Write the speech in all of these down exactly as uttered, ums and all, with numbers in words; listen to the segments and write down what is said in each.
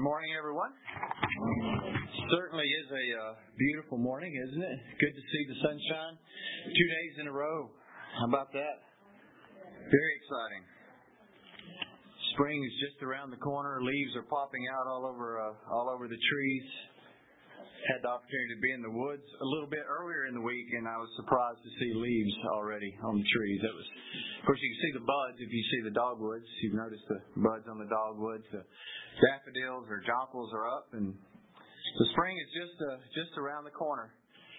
morning, everyone. Certainly is a uh, beautiful morning, isn't it? Good to see the sunshine. Two days in a row. How about that? Very exciting. Spring is just around the corner. Leaves are popping out all over uh, all over the trees. Had the opportunity to be in the woods a little bit earlier in the week, and I was surprised to see leaves already on the trees. That was, of course, you can see the buds if you see the dogwoods. You've noticed the buds on the dogwoods. The daffodils or jonquils are up, and the spring is just uh, just around the corner.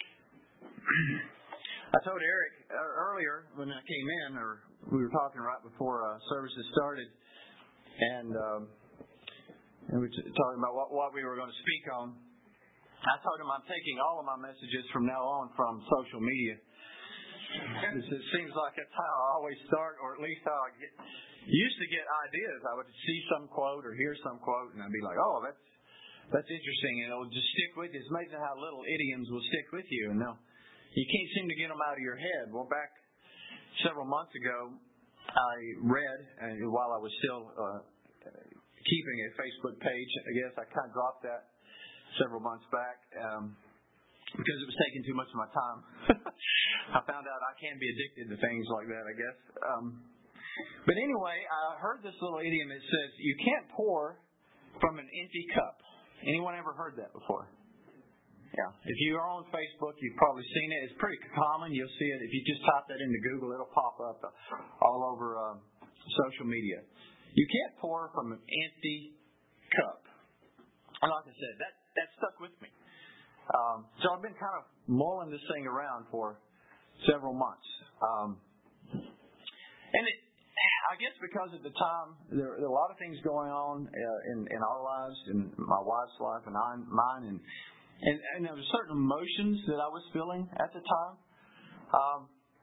I told Eric uh, earlier when I came in, or we were talking right before uh, services started, and, um, and we were talking about what, what we were going to speak on. I told him I'm taking all of my messages from now on from social media. It seems like that's how I always start, or at least how I get. Used to get ideas. I would see some quote or hear some quote, and I'd be like, "Oh, that's that's interesting," and it'll just stick with you. It's amazing how little idioms will stick with you, and they'll, you can't seem to get them out of your head. Well, back several months ago, I read, and while I was still uh, keeping a Facebook page, I guess I kind of dropped that several months back um, because it was taking too much of my time. I found out I can be addicted to things like that, I guess. Um, but anyway, I heard this little idiom. It says, you can't pour from an empty cup. Anyone ever heard that before? Yeah. If you are on Facebook, you've probably seen it. It's pretty common. You'll see it. If you just type that into Google, it'll pop up all over um, social media. You can't pour from an empty cup. And like I said, that that stuck with me. Um, so I've been kind of mulling this thing around for several months. Um, and it, I guess because at the time, there, there were a lot of things going on uh, in, in our lives, in my wife's life and I, mine, and, and, and there were certain emotions that I was feeling at the time. Um,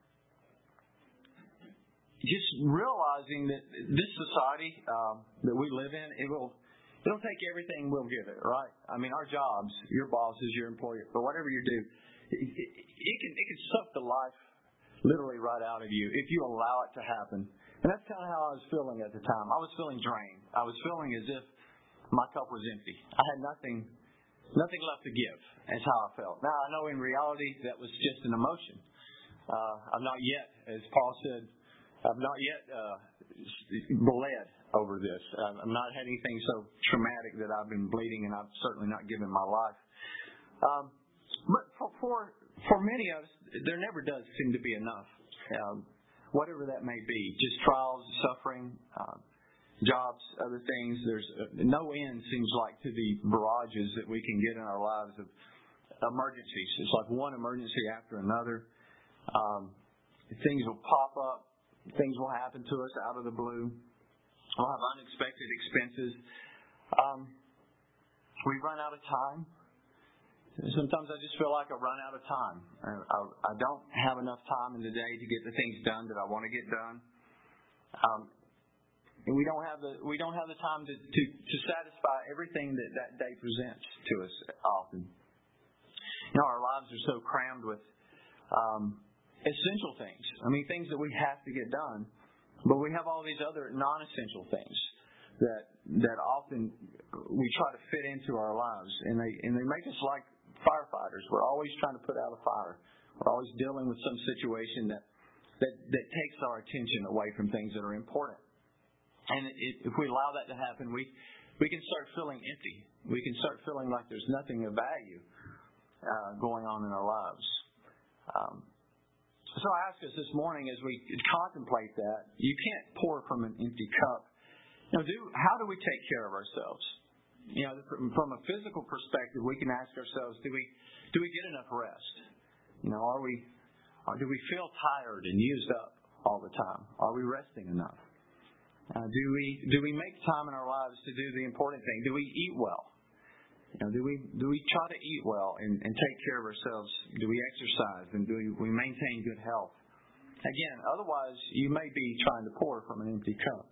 just realizing that this society um, that we live in, it will It'll take everything we'll give it, right? I mean, our jobs, your bosses, your employer, but whatever you do, it, it, it can it can suck the life literally right out of you if you allow it to happen. And that's kind of how I was feeling at the time. I was feeling drained. I was feeling as if my cup was empty. I had nothing, nothing left to give. That's how I felt. Now I know in reality that was just an emotion. Uh, I'm not yet, as Paul said, I've not yet uh, bled over this. Um, I've not had anything so traumatic that I've been bleeding, and I've certainly not given my life. Um, but for, for for many of us, there never does seem to be enough, um, whatever that may be. Just trials, suffering, uh, jobs, other things. There's uh, no end, seems like, to the barrages that we can get in our lives of emergencies. It's like one emergency after another. Um, things will pop up. Things will happen to us out of the blue. We'll have unexpected expenses. Um, we run out of time. Sometimes I just feel like I run out of time. I, I, I don't have enough time in the day to get the things done that I want to get done. Um, and we don't have the we don't have the time to, to, to satisfy everything that that day presents to us often. You know, our lives are so crammed with um, essential things. I mean, things that we have to get done. But we have all these other non-essential things that that often we try to fit into our lives, and they and they make us like firefighters. We're always trying to put out a fire. We're always dealing with some situation that that, that takes our attention away from things that are important. And it, if we allow that to happen, we we can start feeling empty. We can start feeling like there's nothing of value uh, going on in our lives. Um, So I ask us this morning as we contemplate that, you can't pour from an empty cup. You know, do, how do we take care of ourselves? You know, from a physical perspective, we can ask ourselves, do we do we get enough rest? You know, are we, or do we feel tired and used up all the time? Are we resting enough? Uh, do we do we make time in our lives to do the important thing? Do we eat well? You know, do we do we try to eat well and, and take care of ourselves? Do we exercise and do we, we maintain good health? Again, otherwise you may be trying to pour from an empty cup.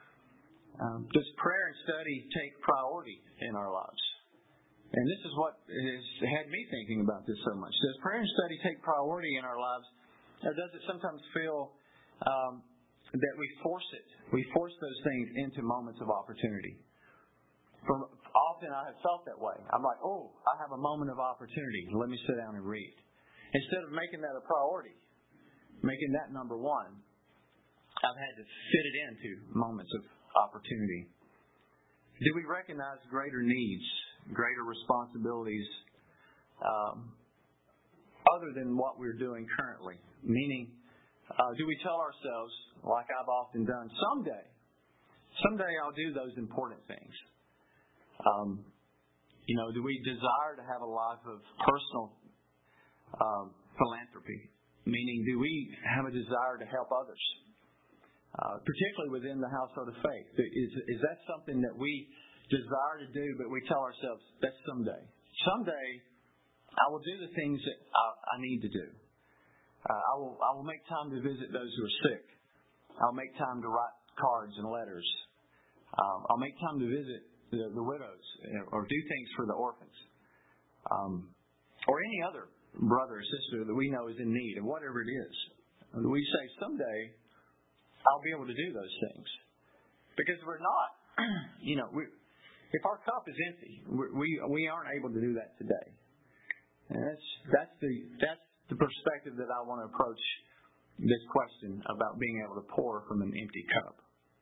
Um, does prayer and study take priority in our lives? And this is what has had me thinking about this so much. Does prayer and study take priority in our lives, or does it sometimes feel um, that we force it? We force those things into moments of opportunity. For often I have felt that way. I'm like, oh, I have a moment of opportunity. Let me sit down and read. Instead of making that a priority, making that number one, I've had to fit it into moments of opportunity. Do we recognize greater needs, greater responsibilities, um, other than what we're doing currently? Meaning, uh, do we tell ourselves, like I've often done, someday, someday I'll do those important things? Um, you know, do we desire to have a life of personal um, philanthropy? Meaning, do we have a desire to help others, uh, particularly within the household of faith? Is, is that something that we desire to do, but we tell ourselves, that's someday. Someday, I will do the things that I, I need to do. Uh, I will I will make time to visit those who are sick. I'll make time to write cards and letters. Um, I'll make time to visit the, the widows or do things for the orphans. Um, or any other brother or sister that we know is in need of whatever it is. We say, someday, I'll be able to do those things. Because we're not, you know, we, if our cup is empty, we we aren't able to do that today. And that's that's the that's the perspective that I want to approach this question about being able to pour from an empty cup.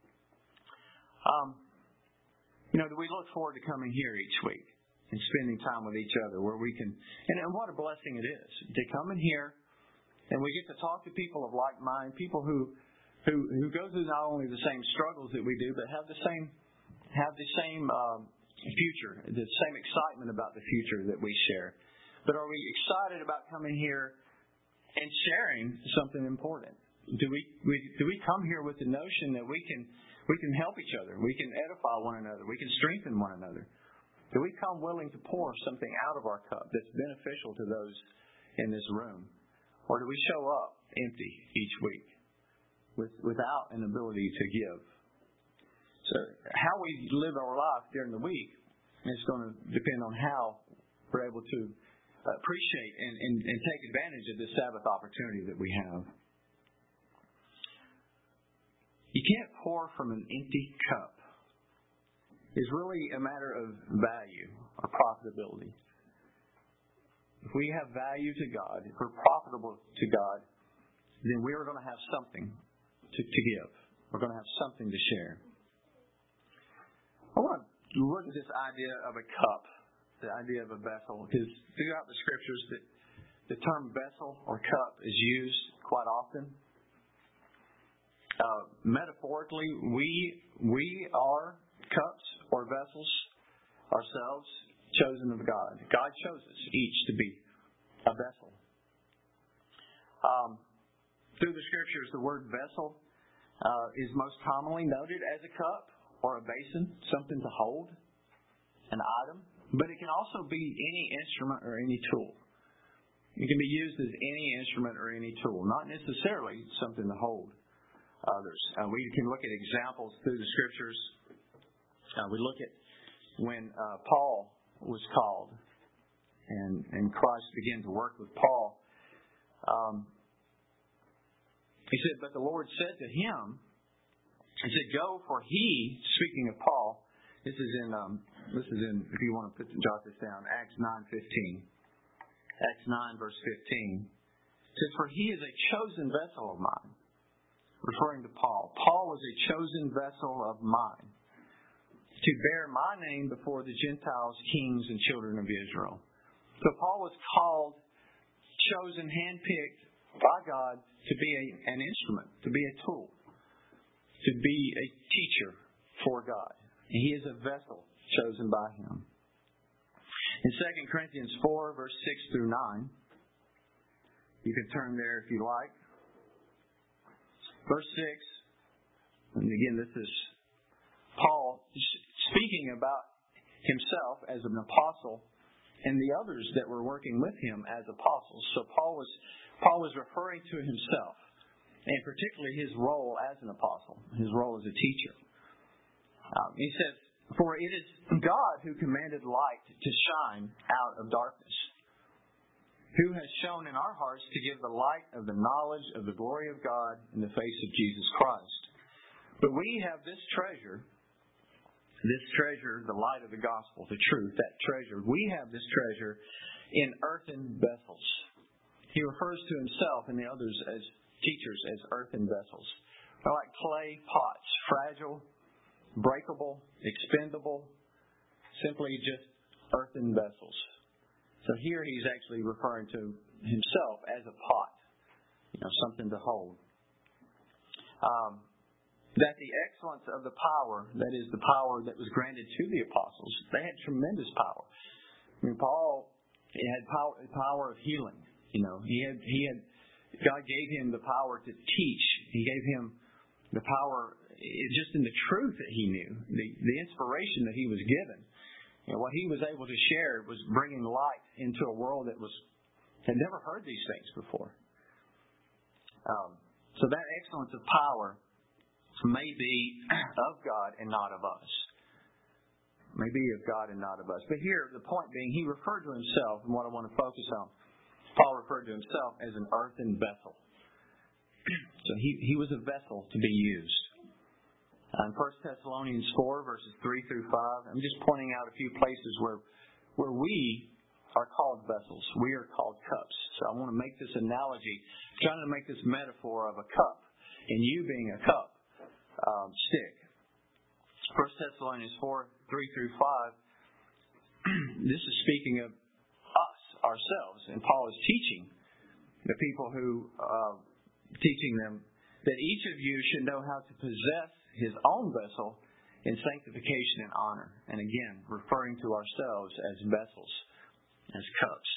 Um, you know, do we look forward to coming here each week and spending time with each other where we can, and, and what a blessing it is to come in here and we get to talk to people of like mind, people who who who go through not only the same struggles that we do, but have the same have the same um, future, the same excitement about the future that we share. But are we excited about coming here and sharing something important? Do we, we do we come here with the notion that we can we can help each other, we can edify one another, we can strengthen one another? Do we come willing to pour something out of our cup that's beneficial to those in this room? Or do we show up empty each week with, without an ability to give? So how we live our life during the week is going to depend on how we're able to appreciate and, and, and take advantage of this Sabbath opportunity that we have. You can't pour from an empty cup. It's really a matter of value or profitability. If we have value to God, if we're profitable to God, then we are going to have something to, to give. We're going to have something to share. I want to look at this idea of a cup, the idea of a vessel, because throughout the scriptures that the term vessel or cup is used quite often. Uh, metaphorically, we we are cups or vessels ourselves, chosen of God. God chose us each to be a vessel. Um, through the scriptures, the word vessel uh, is most commonly noted as a cup or a basin, something to hold, an item. But it can also be any instrument or any tool. It can be used as any instrument or any tool, not necessarily something to hold others. Uh, we can look at examples through the scriptures. Uh, we look at when uh, Paul was called and, and Christ began to work with Paul. Um, he said, but the Lord said to him, he said, go, for he, speaking of Paul, this is in, um, this is in, if you want to put jot this down, Acts nine fifteen. Acts nine, verse fifteen. It says, for he is a chosen vessel of mine. Referring to Paul. Paul was a chosen vessel of mine to bear my name before the Gentiles, kings, and children of Israel. So Paul was called, chosen, handpicked by God to be a, an instrument, to be a tool, to be a teacher for God. And he is a vessel chosen by Him. In Second Corinthians four, verse six through nine, you can turn there if you like. Verse six, and again, this is Paul speaking about himself as an apostle and the others that were working with him as apostles. So Paul was Paul was referring to himself, and particularly his role as an apostle, his role as a teacher. Um, he says, for it is God who commanded light to shine out of darkness, who has shown in our hearts to give the light of the knowledge of the glory of God in the face of Jesus Christ. But we have this treasure this treasure, the light of the gospel, the truth, that treasure, we have this treasure in earthen vessels. He refers to himself and the others as teachers as earthen vessels. They're like clay pots, fragile, breakable, expendable, simply just earthen vessels. So here he's actually referring to himself as a pot, you know, something to hold. Um, that the excellence of the power, that is the power that was granted to the apostles, they had tremendous power. I mean, Paul he had power, power of healing. You know, he had he had God gave him the power to teach. He gave him the power just in the truth that he knew, the the inspiration that he was given. You know, what he was able to share was bringing light into a world that was had never heard these things before. Um, so that excellence of power may be of God and not of us. May be of God and not of us. But here, the point being, he referred to himself, and what I want to focus on, Paul referred to himself as an earthen vessel. So he, he was a vessel to be used. In First Thessalonians four, verses three through five, I'm just pointing out a few places where where we are called vessels. We are called cups. So I want to make this analogy, trying to make this metaphor of a cup, and you being a cup um, stick. First Thessalonians four, three through five, this is speaking of us, ourselves, and Paul is teaching the people who, uh, teaching them that each of you should know how to possess his own vessel in sanctification and honor. And again, referring to ourselves as vessels, as cups.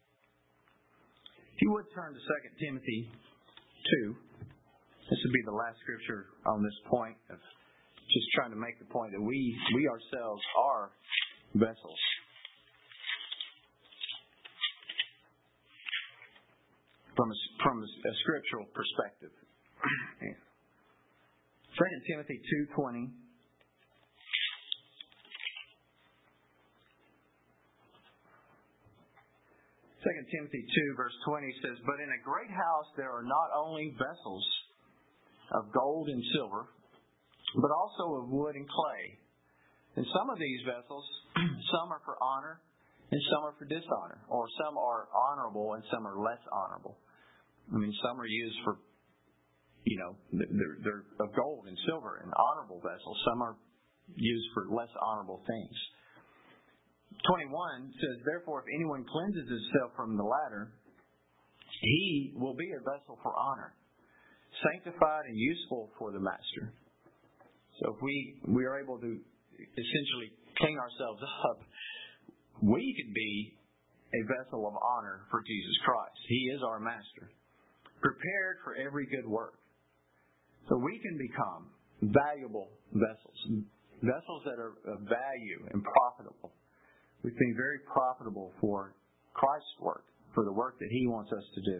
If you would turn to Second Timothy two, this would be the last scripture on this point of just trying to make the point that we we ourselves are vessels. From a, from a, a scriptural perspective. Second Timothy two twenty. Second Timothy two verse twenty says, "But in a great house there are not only vessels of gold and silver, but also of wood and clay. And some of these vessels, some are for honor, and some are for dishonor. Or some are honorable, and some are less honorable." I mean, some are used for, you know, they're, they're of gold and silver and honorable vessels. Some are used for less honorable things. twenty-one says, "Therefore, if anyone cleanses himself from the latter, he will be a vessel for honor, sanctified and useful for the master." So if we, we are able to essentially clean ourselves up, we can be a vessel of honor for Jesus Christ. He is our master. Prepared for every good work. So we can become valuable vessels. Vessels that are of value and profitable. We can be very profitable for Christ's work, for the work that He wants us to do.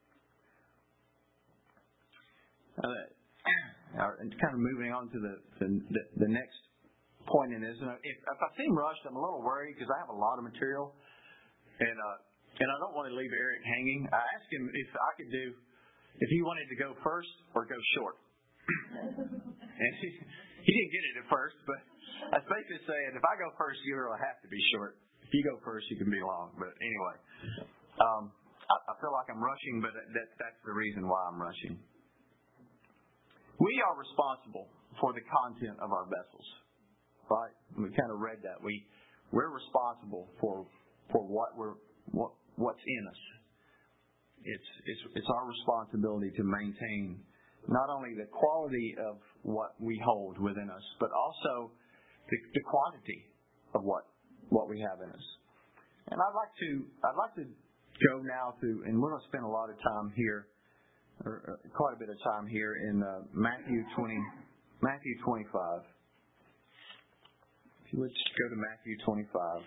Uh, and kind of moving on to the the, the next point in this. If, if I seem rushed, I'm a little worried because I have a lot of material. And uh, and I don't want to leave Eric hanging. I asked him if I could do, if he wanted to go first or go short. And he, he didn't get it at first, but I was basically saying, if I go first, you really have to be short. If you go first, you can be long. But anyway, um, I, I feel like I'm rushing, but that, that's the reason why I'm rushing. We are responsible for the content of our vessels, right? We kind of read that. We we're responsible for for what we're what what's in us. It's it's it's our responsibility to maintain not only the quality of what we hold within us, but also the, the quantity of what what we have in us. And I'd like to I'd like to go now to, and we're going to spend a lot of time here, or, or quite a bit of time here in uh, Matthew twenty, Matthew twenty-five. If you would just go to Matthew twenty-five.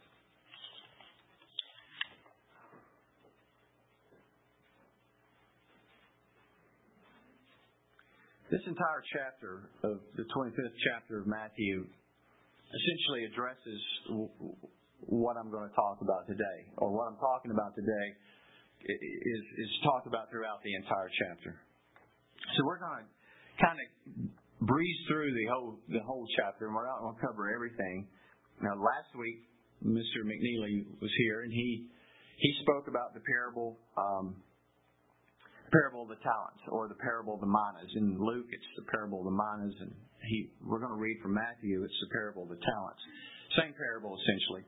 This entire chapter of the twenty-fifth chapter of Matthew essentially addresses what I'm going to talk about today, or what I'm talking about today is, is talked about throughout the entire chapter. So we're going to kind of breeze through the whole the whole chapter, and we're not going to cover everything. Now, last week, Mister McNeely was here, and he he spoke about the parable um, parable of the talents, or the parable of the minas. In Luke, it's the parable of the minas, and he we're going to read from Matthew. It's the parable of the talents. Same parable, essentially.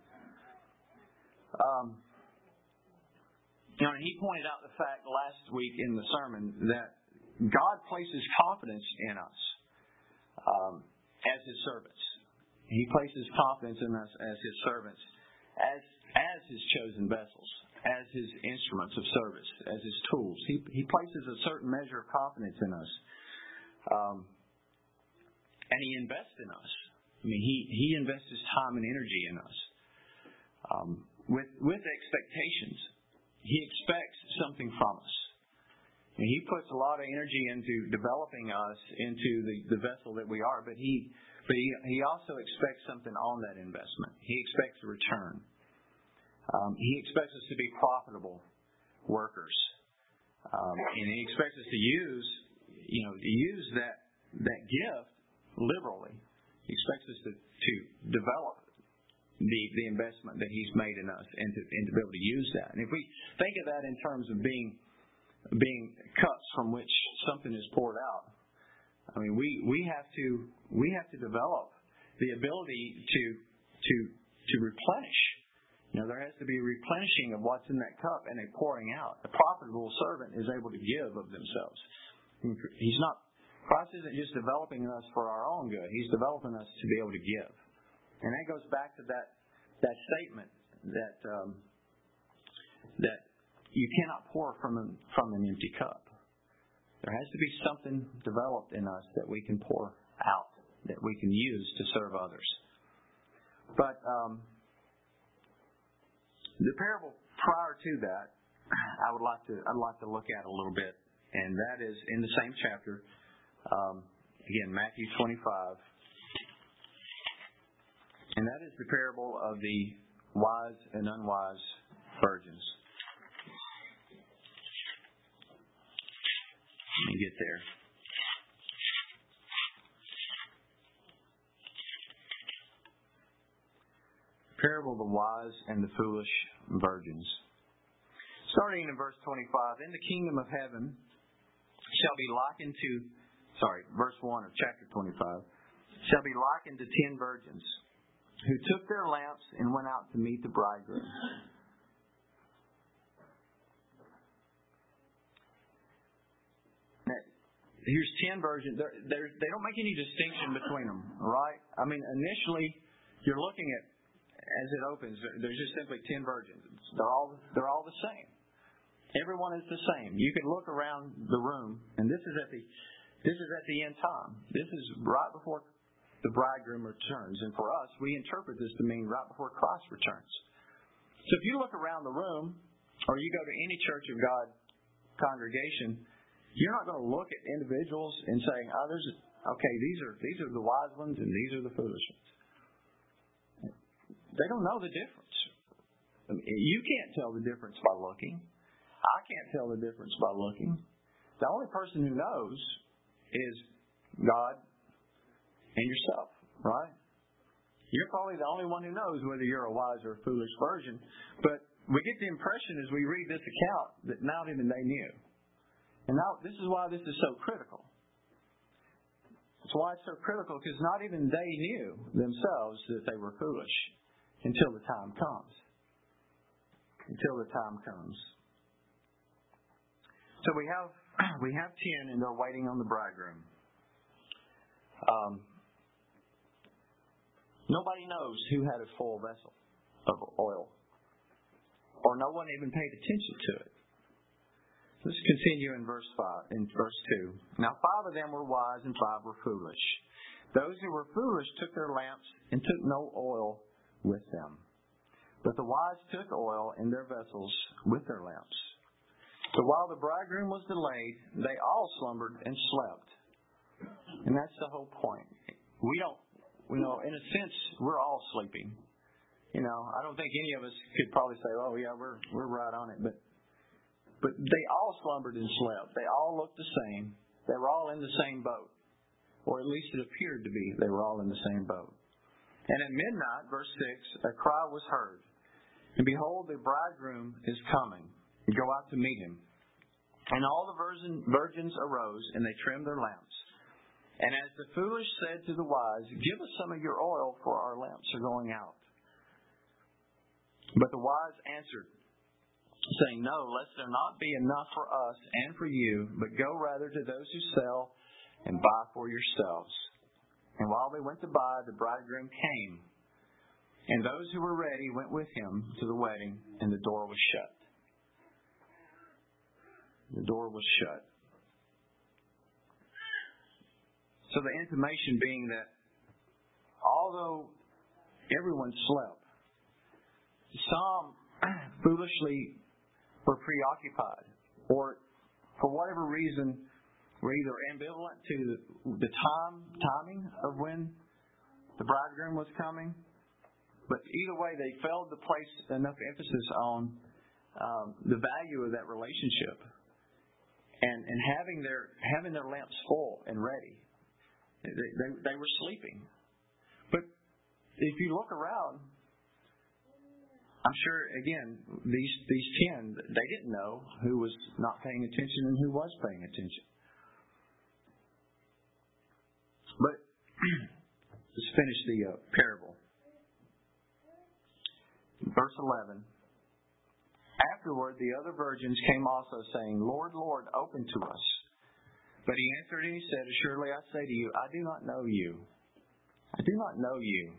Um, you know, and he pointed out the fact last week in the sermon that God places confidence in us um, as His servants. He places confidence in us as His servants, as as His chosen vessels, as His instruments of service, as His tools. He He places a certain measure of confidence in us, um, and He invests in us. I mean, He He invests His time and energy in us um, with with expectations. He expects something from us. And He puts a lot of energy into developing us into the, the vessel that we are, but He but he, he also expects something on that investment. He expects a return. Um, he expects us to be profitable workers, um, and He expects us to use you know to use that that gift liberally. He expects us to, to develop the the investment that He's made in us, and to and to be able to use that. And if we think of that in terms of being being cups from which something is poured out, I mean, we, we have to we have to develop the ability to to to replenish. You know, there has to be a replenishing of what's in that cup and a pouring out. A profitable servant is able to give of themselves. He's not Christ isn't just developing us for our own good. He's developing us to be able to give. And that goes back to that that statement that um, that you cannot pour from an, from an empty cup. There has to be something developed in us that we can pour out, that we can use to serve others. But um, the parable prior to that, I would like to I'd like to look at a little bit, and that is in the same chapter. Um, again, Matthew twenty-five. And that is the parable of the wise and unwise virgins. Let me get there. Parable of the wise and the foolish virgins. Starting in verse twenty-five, "In the kingdom of heaven shall be likened to," sorry, verse one of chapter twenty-five, "shall be likened to ten virgins, who took their lamps and went out to meet the bridegroom. Now, here's ten virgins. They're, they're, they don't make any distinction between them, right? I mean, initially, you're looking at, as it opens, there's just simply ten virgins. They're all they're all the same. Everyone is the same. You can look around the room, and this is at the this is at the end time. This is right before the bridegroom returns. And for us, we interpret this to mean right before Christ returns. So if you look around the room, or you go to any Church of God congregation, you're not going to look at individuals and saying, "Oh, there's a, okay, these are these are the wise ones and these are the foolish ones." They don't know the difference. I mean, you can't tell the difference by looking. I can't tell the difference by looking. The only person who knows is God and yourself, right? You're probably the only one who knows whether you're a wise or a foolish virgin. But we get the impression as we read this account that not even they knew. And now this is why this is so critical. It's why it's so critical, because not even they knew themselves that they were foolish until the time comes. Until the time comes. So we have we have ten, and they're waiting on the bridegroom. Um, nobody knows who had a full vessel of oil, or no one even paid attention to it. Let's continue in verse five. In verse two. "Now five of them were wise, and five were foolish. Those who were foolish took their lamps and took no oil with them. But the wise took oil in their vessels with their lamps. So while the bridegroom was delayed, they all slumbered and slept." And that's the whole point. We don't, you know, in a sense, we're all sleeping. You know, I don't think any of us could probably say, "Oh yeah, we're we're right on it." But but they all slumbered and slept. They all looked the same. They were all in the same boat. or at least it appeared to be. They were all in the same boat. And at midnight, verse six, a cry was heard. And behold, the bridegroom is coming. Go out to meet him. And all the virgin, virgins arose, and they trimmed their lamps. And as the foolish said to the wise, give us some of your oil, for our lamps are going out. But the wise answered, saying, no, lest there not be enough for us and for you, but go rather to those who sell and buy for yourselves. And while they went to buy, the bridegroom came. And those who were ready went with him to the wedding, and the door was shut. The door was shut. So the intimation being that although everyone slept, some foolishly were preoccupied, or for whatever reason were either ambivalent to the, the time timing of when the bridegroom was coming. But either way, they failed to place enough emphasis on um, the value of that relationship and, and having their having their lamps full and ready. They, they, they were sleeping. But if you look around, I'm sure, again, these these ten, they didn't know who was not paying attention and who was paying attention. But let's finish the uh, parable. Verse eleven. Afterward, the other virgins came also, saying, Lord, Lord, open to us. But he answered and he said, assuredly I say to you, I do not know you. I do not know you.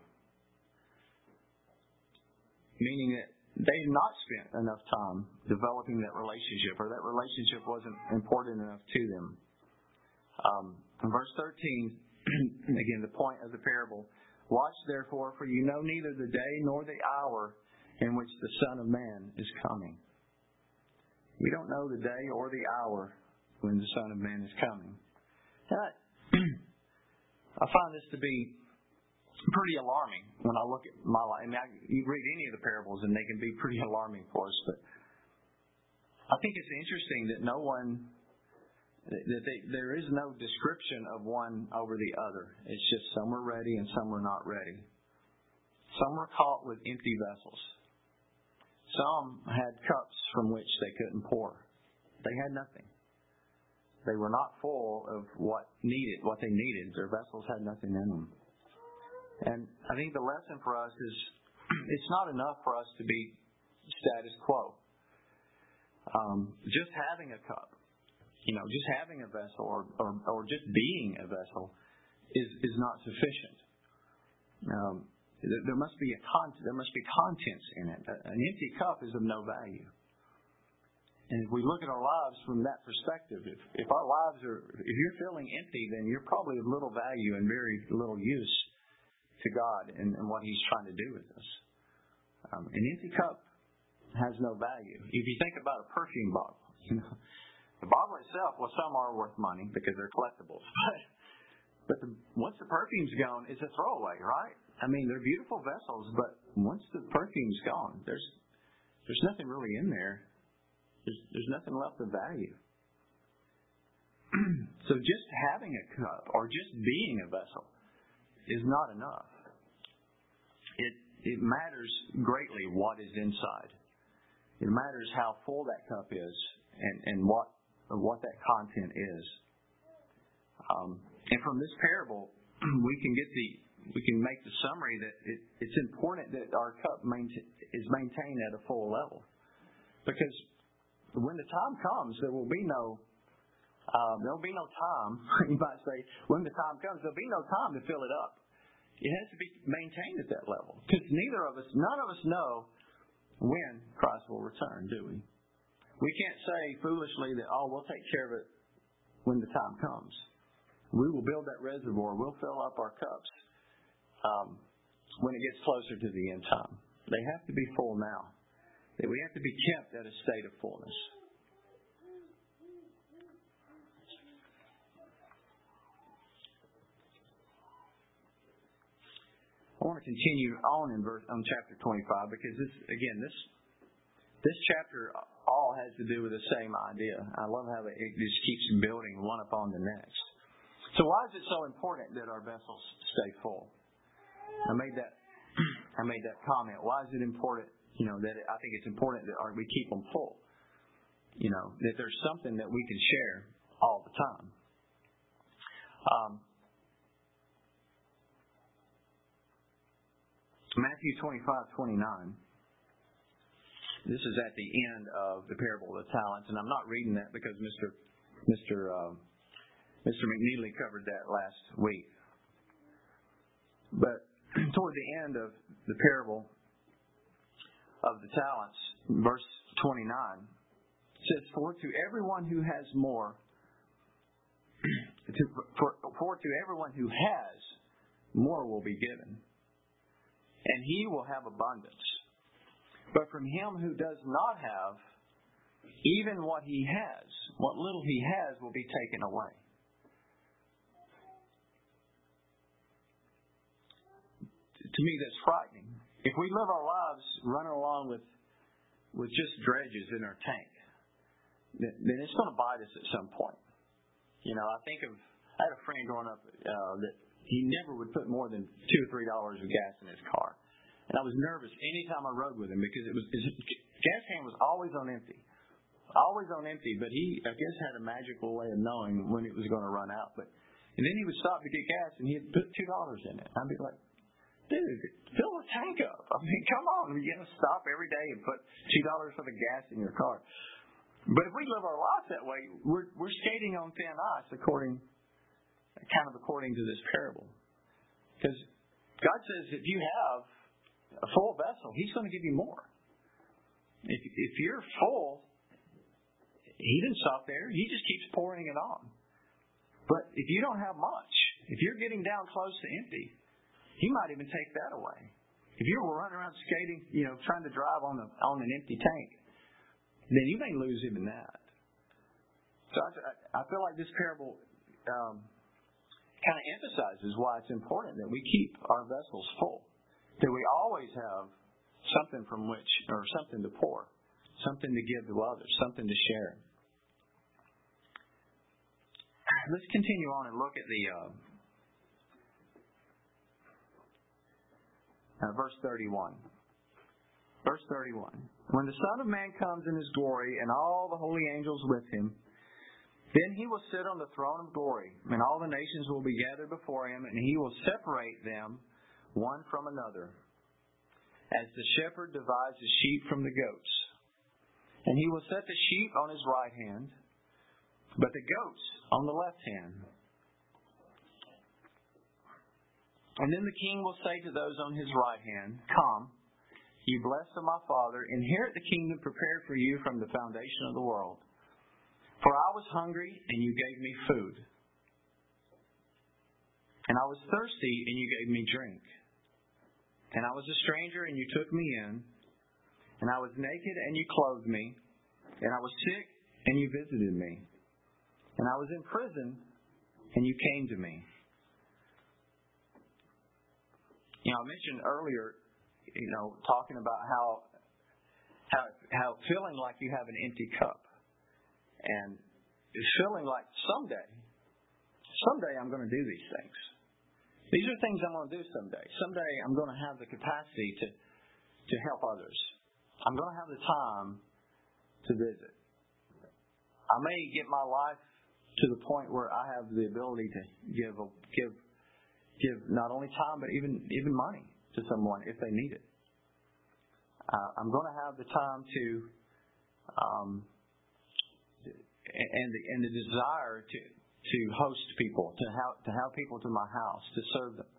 Meaning that they had not spent enough time developing that relationship, or that relationship wasn't important enough to them. Um, in verse thirteen, again, the point of the parable, watch therefore, for you know neither the day nor the hour in which the Son of Man is coming. We don't know the day or the hour when the Son of Man is coming. I, I find this to be pretty alarming when I look at my life. I mean, I, you read any of the parables and they can be pretty alarming for us, but I think it's interesting that no one, that they, there is no description of one over the other. It's just some were ready and some were not ready. Some were caught with empty vessels. Some had cups from which they couldn't pour. They had nothing. They were not full of what needed, what they needed. Their vessels had nothing in them. And I think the lesson for us is it's not enough for us to be status quo. Um, just having a cup, you know, just having a vessel or, or, or just being a vessel is, is not sufficient. Um, there must be a con- there must be contents in it. An empty cup is of no value. And if we look at our lives from that perspective, if, if our lives are, if you're feeling empty, then you're probably of little value and very little use to God and, and what He's trying to do with us. Um, an empty cup has no value. If you think about a perfume bottle, you know, the bottle itself, well, some are worth money because they're collectibles. But the, once the perfume's gone, it's a throwaway, right? I mean, they're beautiful vessels, but once the perfume's gone, there's there's nothing really in there. There's, there's nothing left of value. So just having a cup or just being a vessel is not enough. It it matters greatly what is inside. It matters how full that cup is and, and what what that content is. Um, and from this parable, we can get the we can make the summary that it, it's important that our cup maintain, is maintained at a full level, because when the time comes, there will be no um, there will be no time. You might say, when the time comes, there'll be no time to fill it up. It has to be maintained at that level, because neither of us, none of us know when Christ will return, do we? We can't say foolishly that, oh, we'll take care of it when the time comes. We will build that reservoir. We'll fill up our cups um, when it gets closer to the end time. They have to be full now. We have to be kept at a state of fullness. I want to continue on in verse on chapter twenty-five, because this again this this chapter all has to do with the same idea. I love how it just keeps building one upon the next. So why is it so important that our vessels stay full? I made that I made that comment. Why is it important? You know that it, I think it's important that our, we keep them full. You know that there's something that we can share all the time. Um, Matthew twenty-five twenty-nine. This is at the end of the parable of the talents, and I'm not reading that because Mister Mister Uh, Mister McNeely covered that last week. But toward the end of the parable of the talents, verse twenty-nine says, "For to everyone who has more, to, for, for to everyone who has, more will be given, and he will have abundance. But from him who does not have, even what he has, what little he has, will be taken away." To me, that's frightening. If we live our lives running along with with just dredges in our tank, then, then it's going to bite us at some point. You know, I think of I had a friend growing up uh, that he never would put more than two or three dollars of gas in his car, and I was nervous anytime I rode with him because it was his gas can was always on empty, always on empty. But he, I guess, had a magical way of knowing when it was going to run out. But and then he would stop to get gas, and he'd put two dollars in it. I'd be like, "Dude, fill the tank up. I mean, come on. You're going to stop every day and put two dollars for the gas in your car." But if we live our lives that way, we're we're skating on thin ice, according, kind of according to this parable. Because God says if you have a full vessel, He's going to give you more. If if you're full, He didn't stop there. He just keeps pouring it on. But if you don't have much, if you're getting down close to empty, He might even take that away. If you're running around skating, you know, trying to drive on the on an empty tank, then you may lose even that. So I, I feel like this parable um, kind of emphasizes why it's important that we keep our vessels full, that we always have something from which, or something to pour, something to give to others, something to share. Let's continue on and look at the. Uh, Uh, verse thirty-one. Verse thirty-one. "When the Son of Man comes in His glory and all the holy angels with Him, then He will sit on the throne of glory, and all the nations will be gathered before Him, and He will separate them one from another, as the shepherd divides the sheep from the goats. And He will set the sheep on His right hand, but the goats on the left hand. And then the King will say to those on His right hand, 'Come, you blessed of my Father, inherit the kingdom prepared for you from the foundation of the world. For I was hungry, and you gave me food. And I was thirsty, and you gave me drink. And I was a stranger, and you took me in. And I was naked, and you clothed me. And I was sick, and you visited me. And I was in prison, and you came to me.'" You know, I mentioned earlier, you know, talking about how how how feeling like you have an empty cup, and feeling like someday, someday I'm going to do these things. These are things I'm going to do someday. Someday I'm going to have the capacity to to help others. I'm going to have the time to visit. I may get my life to the point where I have the ability to give a, give. give not only time, but even even money to someone if they need it. Uh, I'm going to have the time to, um, and the and the desire to to host people, to have to have people to my house, to serve them.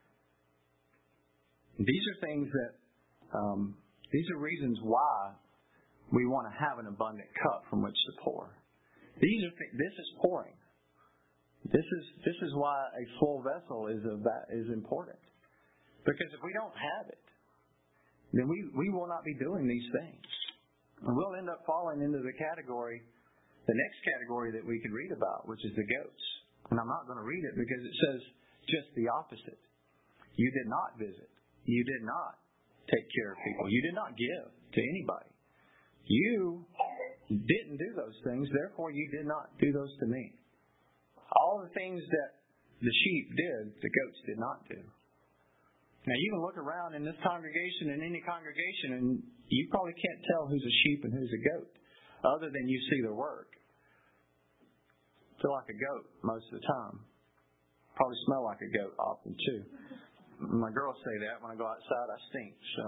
These are things that um, these are reasons why we want to have an abundant cup from which to pour. These are th- this is pouring. This is this is why a full vessel is of that is important. Because if we don't have it, then we, we will not be doing these things. And we'll end up falling into the category, the next category that we can read about, which is the goats. And I'm not going to read it because it says just the opposite. You did not visit. You did not take care of people. You did not give to anybody. You didn't do those things, therefore you did not do those to me. All the things that the sheep did, the goats did not do. Now, you can look around in this congregation and any congregation, and you probably can't tell who's a sheep and who's a goat, other than you see their work. Feel like a goat most of the time. Probably smell like a goat often, too. My girls say that when I go outside, I stink. So,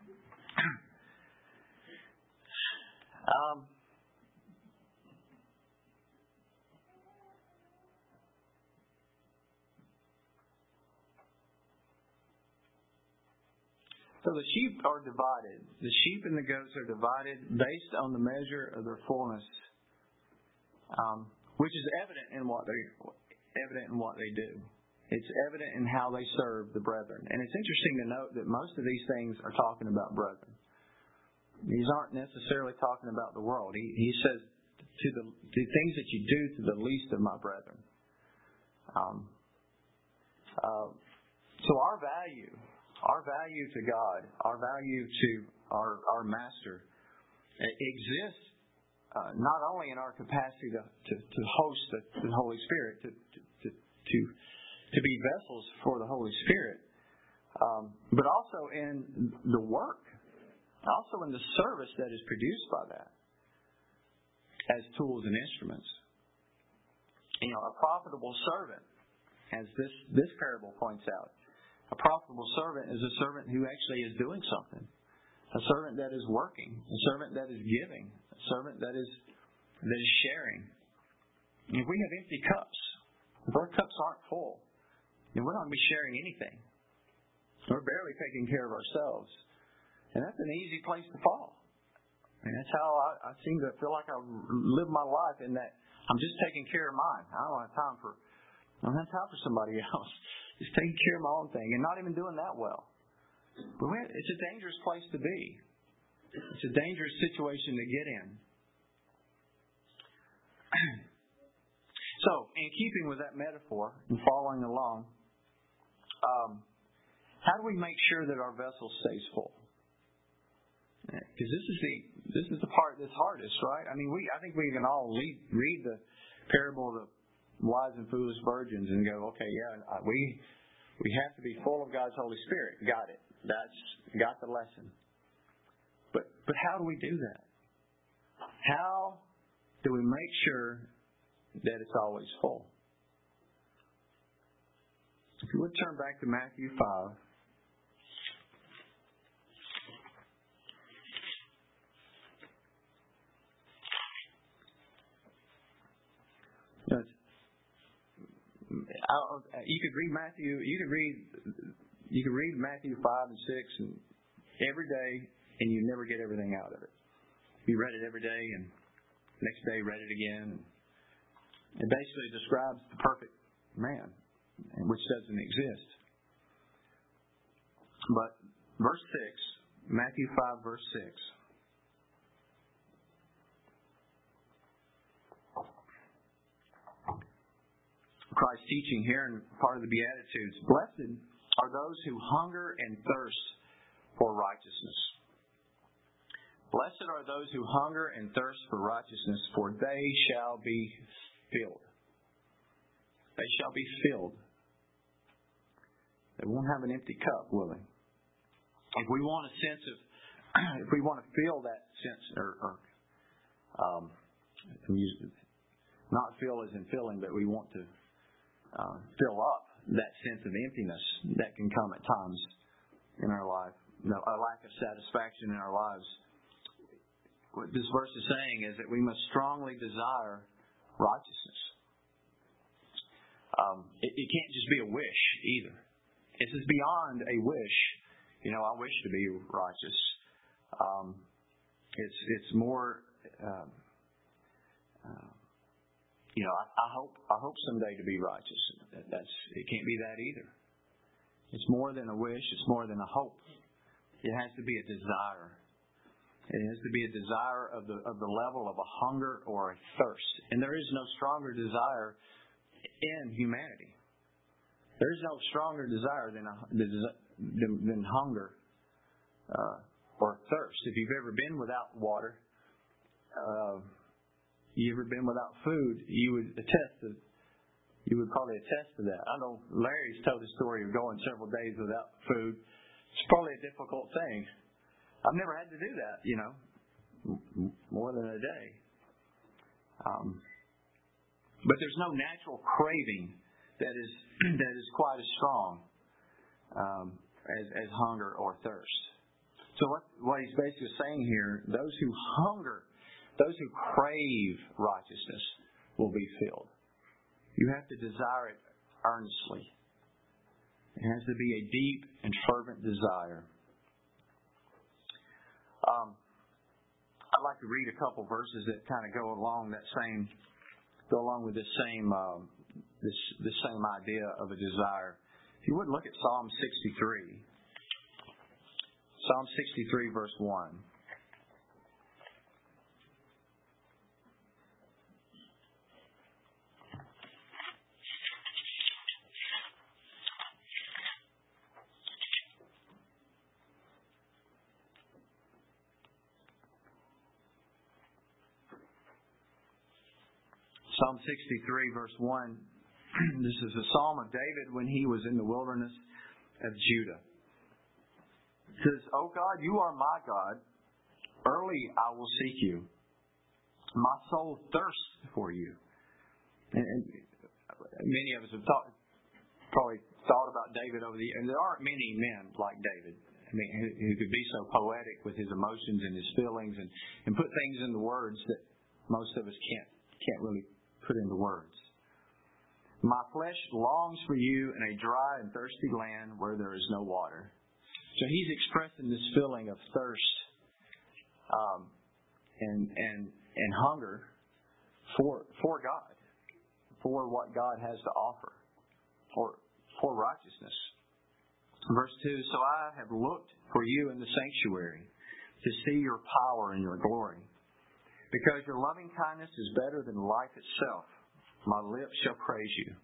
um, so the sheep are divided. The sheep and the goats are divided based on the measure of their fullness, um, which is evident in what they evident in what they do. It's evident in how they serve the brethren. And it's interesting to note that most of these things are talking about brethren. These aren't necessarily talking about the world. He, he says, to the, to things that you do to the least of my brethren. Um, uh, so our value, our value to God, our value to our, our Master exists uh, not only in our capacity to, to, to host the, the Holy Spirit, to, to, to, to to be vessels for the Holy Spirit, um, but also in the work, also in the service that is produced by that as tools and instruments. You know, a profitable servant, as this, this parable points out, a profitable servant is a servant who actually is doing something, a servant that is working, a servant that is giving, a servant that is that is sharing. If we have empty cups, if our cups aren't full, then we're not going to be sharing anything. We're barely taking care of ourselves. And that's an easy place to fall. And that's how I, I seem to feel like I live my life, in that I'm just taking care of mine. I don't have time for I don't have time for somebody else. Just taking care of my own thing and not even doing that well. But it's a dangerous place to be. It's a dangerous situation to get in. So, in keeping with that metaphor and following along, Um, how do we make sure that our vessel stays full? Because this is the this is the part that's hardest, right? I mean, we I think we can all read, read the parable of the wise and foolish virgins and go, okay, yeah, we we have to be full of God's Holy Spirit. Got it. That's got the lesson. But but how do we do that? How do we make sure that it's always full? If you would turn back to Matthew five. You could read Matthew. You could read. You could read Matthew five and six, and every day, and you never get everything out of it. You read it every day, and next day read it again. It basically describes the perfect man, which doesn't exist. But verse six, Matthew five, verse six. Christ's teaching here in part of the Beatitudes. Blessed are those who hunger and thirst for righteousness. Blessed are those who hunger and thirst for righteousness, for they shall be filled. They shall be filled. They won't have an empty cup, will they? If we want a sense of, if we want to feel that sense, or, or um, not feel as in filling, but we want to uh, fill up that sense of emptiness that can come at times in our life, no, a lack of satisfaction in our lives. What this verse is saying is that we must strongly desire righteousness. Um, it, it can't just be a wish either. This is beyond a wish. You know, I wish to be righteous. Um, it's it's more. Um, uh, you know, I, I hope I hope someday to be righteous. That, that's it can't be that either. It's more than a wish. It's more than a hope. It has to be a desire. It has to be a desire of the of the level of a hunger or a thirst. And there is no stronger desire in humanity. There is no stronger desire than a, than, than hunger uh, or thirst. If you've ever been without water, uh, you ever been without food, you would attest that You would probably attest to that. I know Larry's told the story of going several days without food. It's probably a difficult thing. I've never had to do that, you know, m- more than a day. Um, but there's no natural craving that is that is quite as strong um, as, as hunger or thirst. So what, what he's basically saying here, those who hunger, those who crave righteousness will be filled. You have to desire it earnestly. It has to be a deep and fervent desire. Um, I'd like to read a couple verses that kind of go along that same, go along with this same, um, this this same idea of a desire. If you would look at Psalm sixty-three, Psalm sixty-three, verse one. Psalm sixty-three, verse one. This is a psalm of David when he was in the wilderness of Judah. It says, "O God, you are my God. Early I will seek you. My soul thirsts for you." And, and many of us have thought, probably thought about David over the years, and there aren't many men like David. I mean, who, who could be so poetic with his emotions and his feelings, and, and put things into words that most of us can't can't really put into words. "My flesh longs for you in a dry and thirsty land where there is no water." So he's expressing this feeling of thirst um, and and and hunger for for God, for what God has to offer, for for righteousness. Verse two, "So I have looked for you in the sanctuary to see your power and your glory. Because your loving kindness is better than life itself, my lips shall praise you.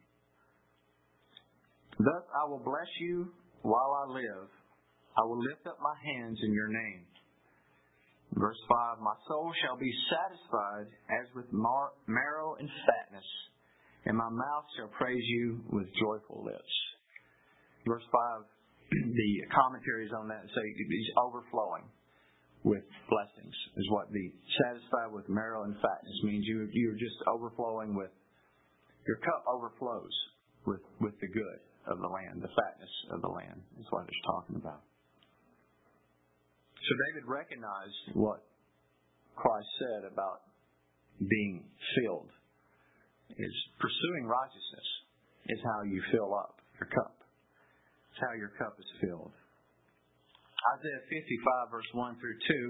Thus I will bless you while I live. I will lift up my hands in your name." Verse five, "My soul shall be satisfied as with mar- marrow and fatness, and my mouth shall praise you with joyful lips." Verse five, the commentaries on that say he's overflowing with blessings, is what the satisfied with marrow and fatness means. You, you're just overflowing with, your cup overflows with, with the good of the land, the fatness of the land is what it's talking about. So David recognized what Christ said about being filled. Is pursuing righteousness is how you fill up your cup. It's how your cup is filled. Isaiah fifty-five, verse one through two.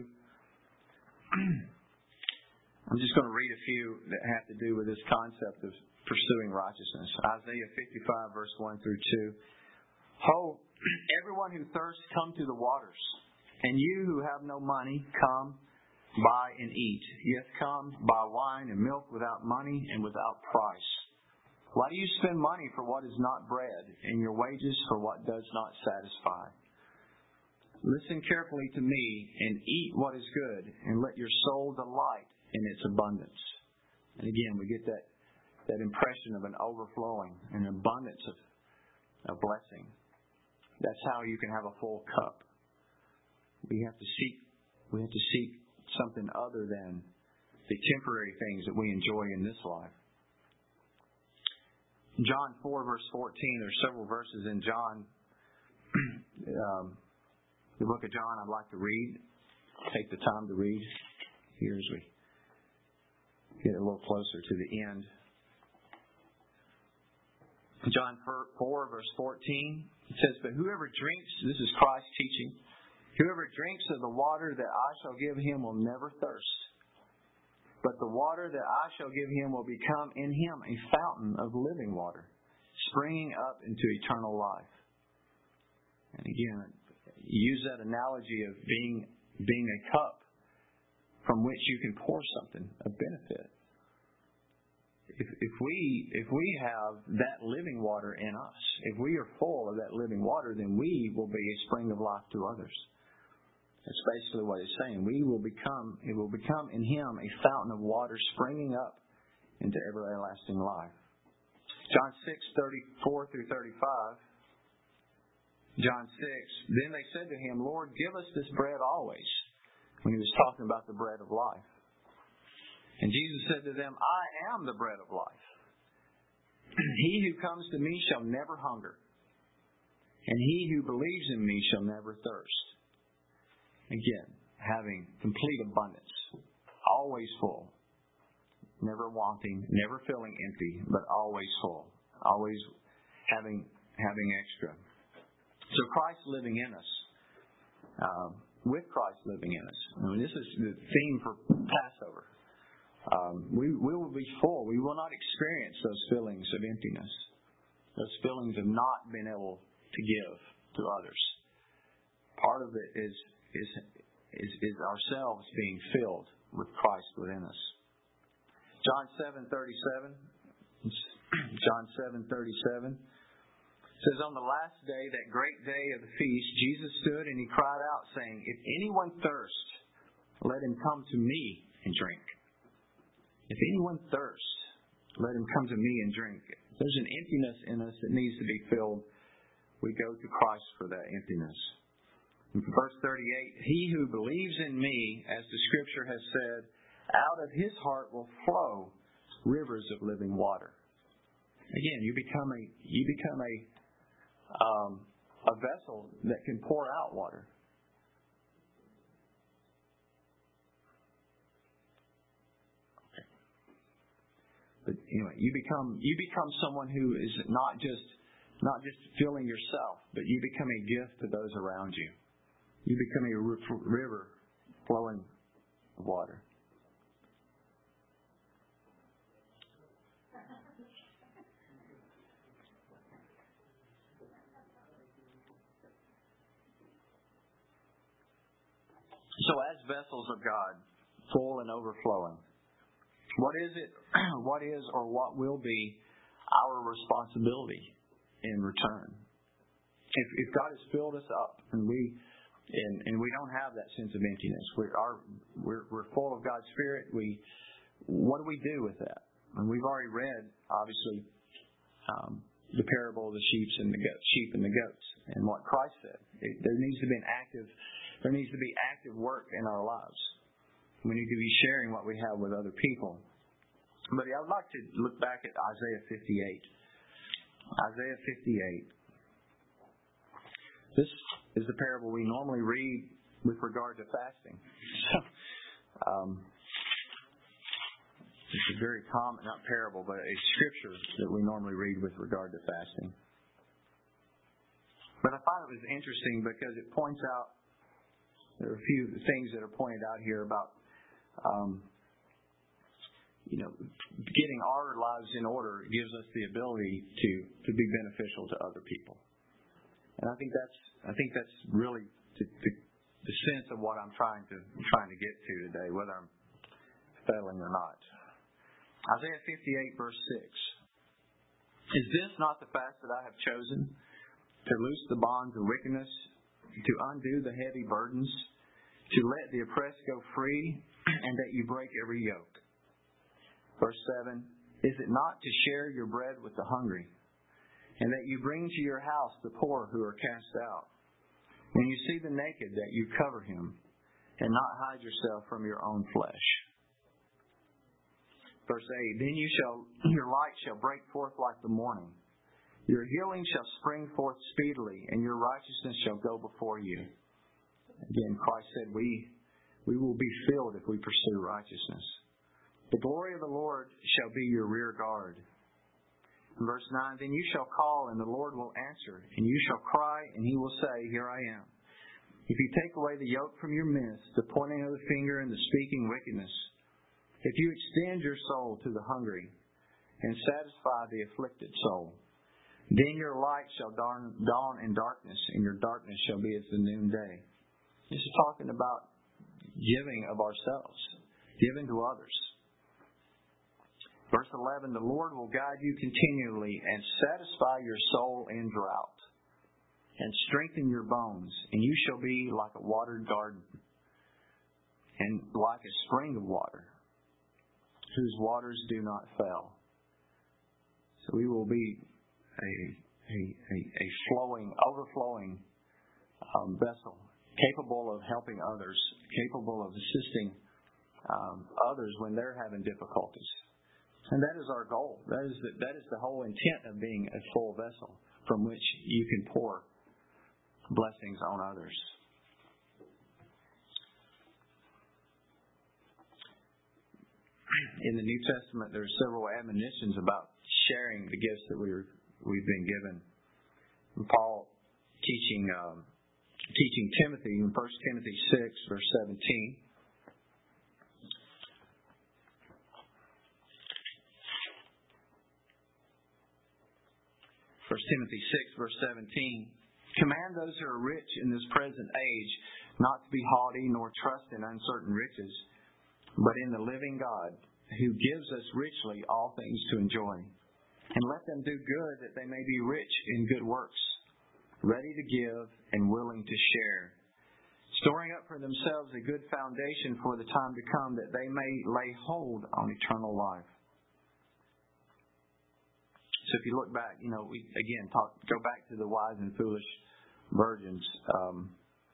I'm just going to read a few that have to do with this concept of pursuing righteousness. Isaiah fifty-five, verse one through two. "Ho, everyone who thirsts, come to the waters. And you who have no money, come, buy and eat. Yes, come, buy wine and milk without money and without price. Why do you spend money for what is not bread, and your wages for what does not satisfy? Listen carefully to me and eat what is good, and let your soul delight in its abundance." And again, we get that, that impression of an overflowing, an abundance of, of blessing. That's how you can have a full cup. We have to seek, we have to seek something other than the temporary things that we enjoy in this life. John four, verse fourteen, there's several verses in John. um, The book of John, I'd like to read. Take the time to read here as we get a little closer to the end. John four, verse fourteen, it says, "But whoever drinks," this is Christ teaching, "whoever drinks of the water that I shall give him will never thirst. But the water that I shall give him will become in him a fountain of living water, springing up into eternal life." And again, use that analogy of being being a cup from which you can pour something of benefit. If, if we if we have that living water in us, if we are full of that living water, then we will be a spring of life to others. That's basically what he's saying. We will become it will become in him a fountain of water springing up into everlasting life. John six, thirty-four through thirty-five. John six, then they said to him, Lord, give us this bread always. When he was talking about the bread of life. And Jesus said to them, I am the bread of life. He who comes to me shall never hunger. And he who believes in me shall never thirst. Again, having complete abundance. Always full. Never wanting, never feeling empty, but always full. Always having having extra. So Christ living in us. Um, with Christ living in us. I mean, this is the theme for Passover. Um, we, we will be full. We will not experience those feelings of emptiness. Those feelings of not being able to give to others. Part of it is is is, is ourselves being filled with Christ within us. John seven thirty-seven. John seven thirty-seven. Says, on the last day, that great day of the feast, Jesus stood and he cried out, saying, if anyone thirst, let him come to me and drink. If anyone thirst, let him come to me and drink. If there's an emptiness in us that needs to be filled, we go to Christ for that emptiness. In verse thirty-eight, he who believes in me, as the Scripture has said, out of his heart will flow rivers of living water. Again, you become a you become a Um, a vessel that can pour out water. Okay. But anyway, you become you become someone who is not just not just filling yourself, but you become a gift to those around you. You become a river flowing water. So as vessels of God, full and overflowing, what is it, what is or what will be our responsibility in return? If, if God has filled us up and we and, and we don't have that sense of emptiness, we are we're, we're full of God's Spirit. We what do we do with that? And we've already read, obviously, um, the parable of the sheep and the goats, sheep and the goats, and what Christ said. It, there needs to be an active. There needs to be active work in our lives. We need to be sharing what we have with other people. But I would like to look back at Isaiah fifty-eight. Isaiah fifty-eight. This is the parable we normally read with regard to fasting. So, um, it's a very common, not parable, but a scripture that we normally read with regard to fasting. But I find it was interesting because it points out. There are a few things that are pointed out here about, um, you know, getting our lives in order gives us the ability to, to be beneficial to other people. And I think that's I think that's really the, the, the sense of what I'm trying to trying to get to today, whether I'm failing or not. Isaiah fifty-eight verse six. Is this not the fast that I have chosen? To loose the bonds of wickedness, to undo the heavy burdens, to let the oppressed go free, and that you break every yoke. Verse seven, is it not to share your bread with the hungry, and that you bring to your house the poor who are cast out? When you see the naked, that you cover him, and not hide yourself from your own flesh. Verse eight, then you shall your light shall break forth like the morning. Your healing shall spring forth speedily, and your righteousness shall go before you. Again, Christ said we we will be filled if we pursue righteousness. The glory of the Lord shall be your rear guard. In verse nine, then you shall call, and the Lord will answer, and you shall cry, and he will say, here I am. If you take away the yoke from your midst, the pointing of the finger and the speaking wickedness, if you extend your soul to the hungry, and satisfy the afflicted soul, then your light shall dawn, dawn in darkness, and your darkness shall be as the noonday. This is talking about giving of ourselves, giving to others. Verse eleven, the Lord will guide you continually and satisfy your soul in drought, and strengthen your bones, and you shall be like a watered garden, and like a spring of water, whose waters do not fail. So we will be a a a, a flowing, overflowing um, vessel, capable of helping others, capable of assisting um, others when they're having difficulties. And that is our goal. That is the, that is the whole intent of being a full vessel from which you can pour blessings on others. In the New Testament, there are several admonitions about sharing the gifts that we were, we've been given. And Paul teaching um, teaching Timothy in First Timothy six, verse seventeen. First Timothy six, verse seventeen. Command those who are rich in this present age not to be haughty nor trust in uncertain riches, but in the living God, who gives us richly all things to enjoy. And let them do good, that they may be rich in good works, ready to give and willing to share, storing up for themselves a good foundation for the time to come, that they may lay hold on eternal life. So if you look back, you know, we again talk, go back to the wise and foolish virgins. Um,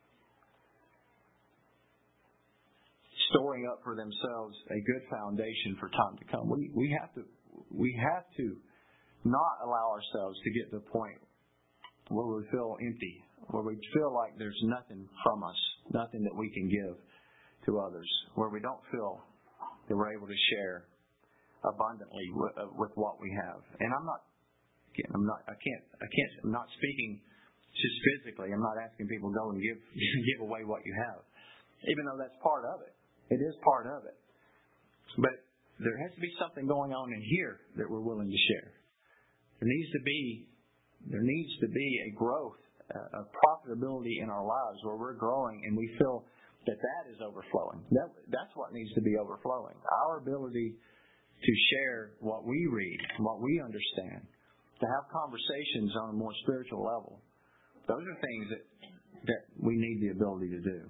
storing up for themselves a good foundation for time to come. We we have to we have to not allow ourselves to get to the point where we feel empty, where we feel like there's nothing from us, nothing that we can give to others, where we don't feel that we're able to share abundantly with, uh, with what we have. And I'm not, again, I'm not, I can't, I can't, I'm not speaking just physically. I'm not asking people to go and give give away what you have, even though that's part of it. It is part of it. But there has to be something going on in here that we're willing to share. There needs to be, there needs to be a growth, a profitability in our lives where we're growing and we feel that that is overflowing. That that's what needs to be overflowing. Our ability to share what we read, what we understand, to have conversations on a more spiritual level. Those are things that that we need the ability to do.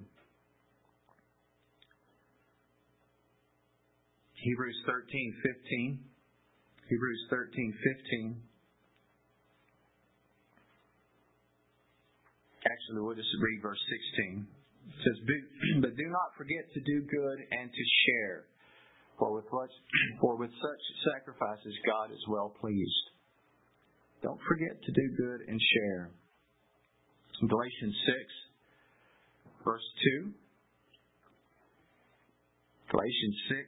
Hebrews thirteen fifteen. Hebrews thirteen fifteen. Actually, we'll just read verse sixteen. It says, "But do not forget to do good and to share, for with what, for with such sacrifices God is well pleased." Don't forget to do good and share. In Galatians six, verse two. Galatians six.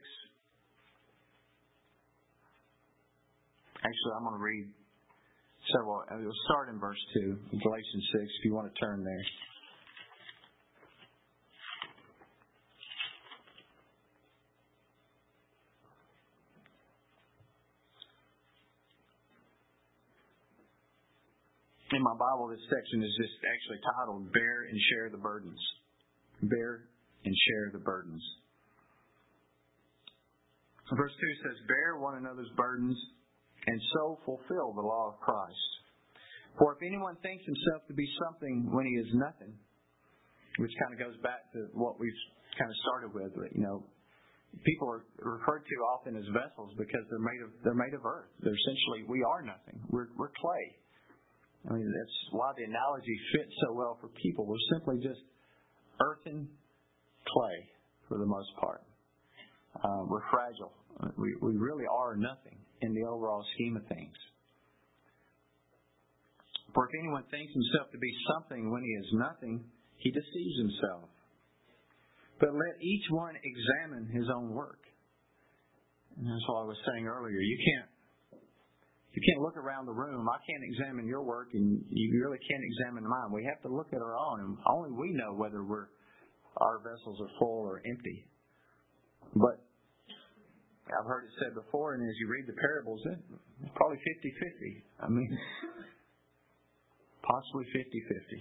Actually, I'm going to read several. We'll start in verse two, Galatians six, if you want to turn there. In my Bible, this section is just actually titled, Bear and Share the Burdens. Bear and share the burdens. Verse two says, "Bear one another's burdens, and so fulfill the law of Christ. For if anyone thinks himself to be something when he is nothing," which kind of goes back to what we've kind of started with, you know, people are referred to often as vessels because they're made of they're made of earth. They're essentially, we are nothing. We're we're clay. I mean, that's why the analogy fits so well for people. We're simply just earthen clay for the most part. Uh, we're fragile. We we really are nothing in the overall scheme of things. For if anyone thinks himself to be something when he is nothing, he deceives himself. But let each one examine his own work. And that's what I was saying earlier. You can't you can't look around the room. I can't examine your work, and you really can't examine mine. We have to look at our own, and only we know whether we're our vessels are full or empty. But I've heard it said before, and as you read the parables, it's probably fifty-fifty. I mean, possibly fifty-fifty.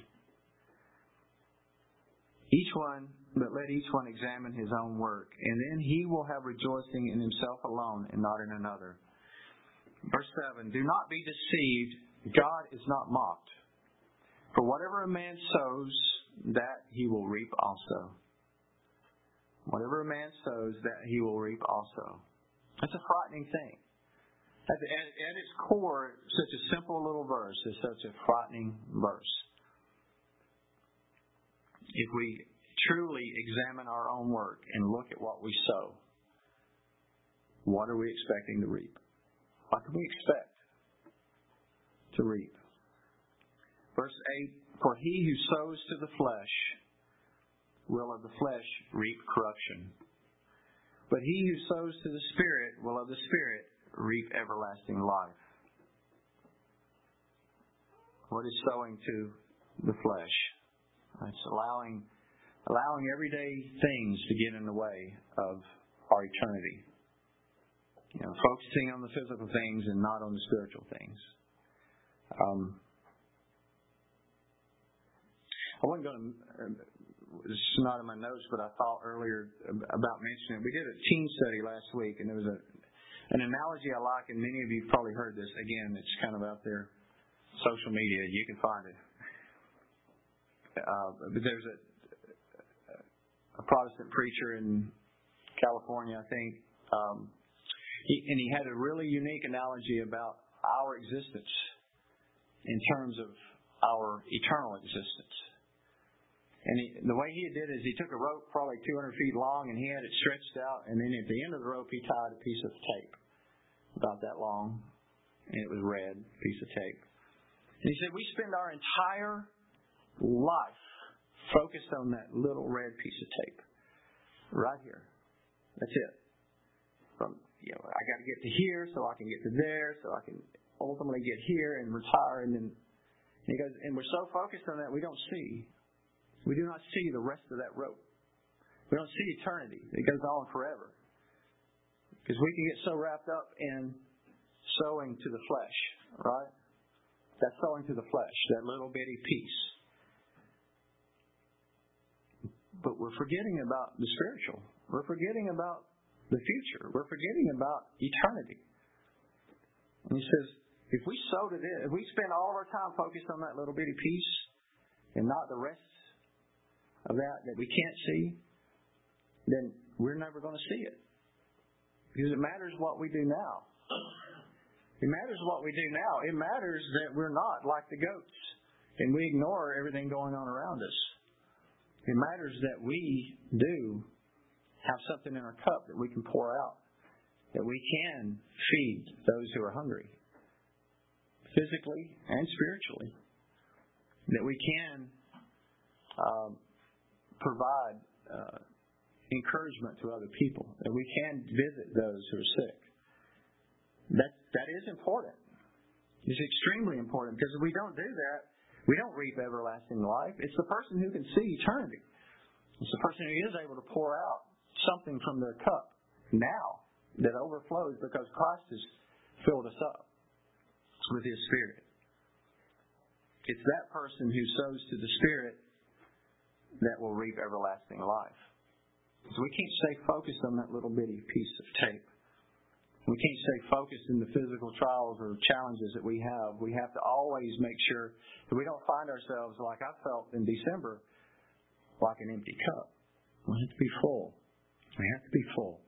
Each one, but let each one examine his own work, and then he will have rejoicing in himself alone and not in another. Verse seven, "Do not be deceived, God is not mocked. For whatever a man sows, that he will reap also. Whatever a man sows, that he will reap also." That's a frightening thing. At, the, at, at its core, such a simple little verse is such a frightening verse. If we truly examine our own work and look at what we sow, what are we expecting to reap? What can we expect to reap? Verse eight, for he who sows to the flesh will of the flesh reap corruption. But he who sows to the Spirit will of the Spirit reap everlasting life. What is sowing to the flesh? It's allowing allowing everyday things to get in the way of our eternity. You know, focusing on the physical things and not on the spiritual things. Um, I wasn't going to, this is not in my notes, but I thought earlier about mentioning it. We did a teen study last week, and there was a an analogy I like, and many of you have probably heard this. Again, it's kind of out there, social media. You can find it. Uh, but there's a, a Protestant preacher in California, I think, um, he, and he had a really unique analogy about our existence in terms of our eternal existence. And he, the way he did it is he took a rope probably two hundred feet long, and he had it stretched out, and then at the end of the rope he tied a piece of tape about that long, and it was red, piece of tape. And he said, we spend our entire life focused on that little red piece of tape right here. That's it. From, you know, I got to get to here so I can get to there, so I can ultimately get here and retire. And then and he goes, and we're so focused on that we don't see. We do not see the rest of that rope. We don't see eternity. It goes on forever. Because we can get so wrapped up in sowing to the flesh, right? That's sowing to the flesh, that little bitty piece. But we're forgetting about the spiritual. We're forgetting about the future. We're forgetting about eternity. And he says, if we sow to this, if we spend all of our time focused on that little bitty piece and not the rest of that that we can't see, then we're never going to see it. Because it matters what we do now. It matters what we do now. It matters that we're not like the goats and we ignore everything going on around us. It matters that we do have something in our cup that we can pour out, that we can feed those who are hungry, physically and spiritually, that we can um, provide uh, encouragement to other people, that we can visit those who are sick. That that is important. It's extremely important, because if we don't do that, we don't reap everlasting life. It's the person who can see eternity. It's the person who is able to pour out something from their cup now that overflows because Christ has filled us up with His Spirit. It's that person who sows to the Spirit that will reap everlasting life. So we can't stay focused on that little bitty piece of tape. We can't stay focused in the physical trials or challenges that we have. We have to always make sure that we don't find ourselves like I felt in December, like an empty cup. We have to be full. We have to be full.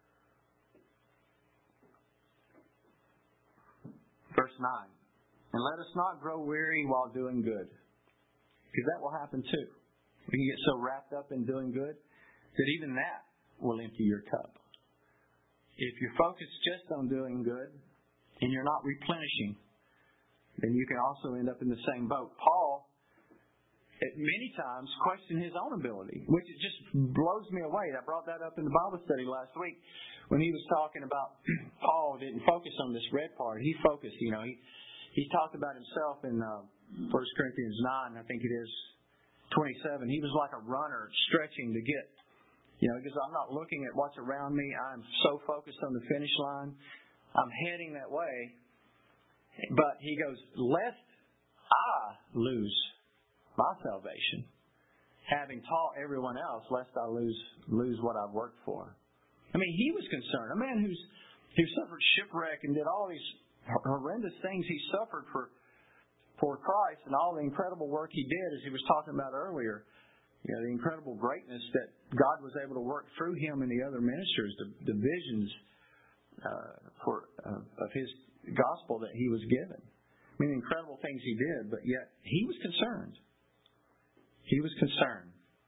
Verse nine. And let us not grow weary while doing good. Because that will happen too. We can get so wrapped up in doing good that even that will empty your cup. If you're focused just on doing good and you're not replenishing, then you can also end up in the same boat. Paul, at many times, questioned his own ability, which it just blows me away. I brought that up in the Bible study last week when he was talking about Paul didn't focus on this red part. He focused, you know, he, he talked about himself in uh, First Corinthians nine, I think it is, twenty-seven. He was like a runner stretching to get. You know, because I'm not looking at what's around me. I'm so focused on the finish line. I'm heading that way. But he goes, lest I lose my salvation, having taught everyone else, lest I lose lose what I've worked for. I mean, he was concerned. A man who's who suffered shipwreck and did all these horrendous things he suffered for for Christ and all the incredible work he did, as he was talking about earlier. You know, the incredible greatness that God was able to work through him and the other ministers, the, the visions uh, for uh, of His gospel that he was given. I mean, incredible things he did, but yet he was concerned. He was concerned.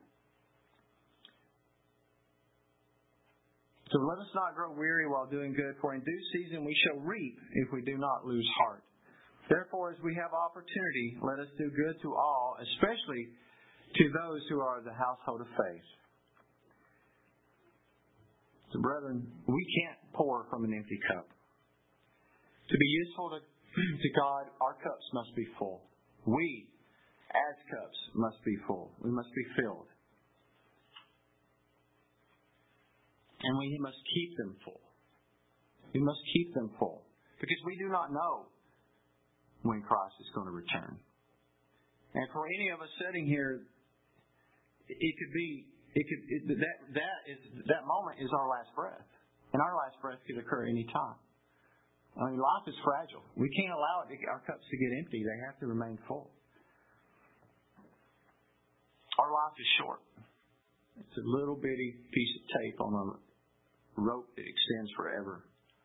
So let us not grow weary while doing good, for in due season we shall reap if we do not lose heart. Therefore, as we have opportunity, let us do good to all, especially to those who are of the household of faith. So, brethren, we can't pour from an empty cup. To be useful to, to God, our cups must be full. We, as cups, must be full. We must be filled. And we must keep them full. We must keep them full. Because we do not know when Christ is going to return. And for any of us sitting here, it could be, it could it, that that is that moment is our last breath. And our last breath could occur any time. I mean, life is fragile. We can't allow it to, our cups to get empty. They have to remain full. Our life is short. It's a little bitty piece of tape on a rope that extends forever.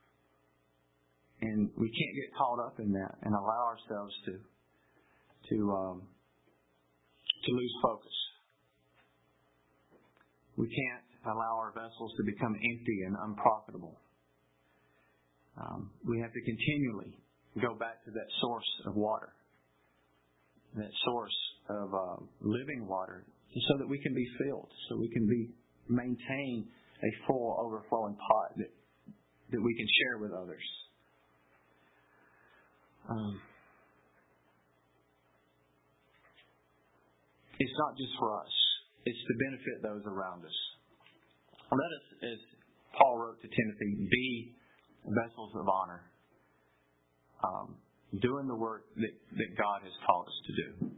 And we can't get caught up in that and allow ourselves to to um, to lose focus. We can't allow our vessels to become empty and unprofitable. Um, we have to continually go back to that source of water, that source of uh, living water, so that we can be filled, so we can be maintain a full, overflowing pot that that we can share with others. Um, it's not just for us; it's to benefit those around us. Let us, as Paul wrote to Timothy, be vessels of honor, um, doing the work that, that God has called us to do.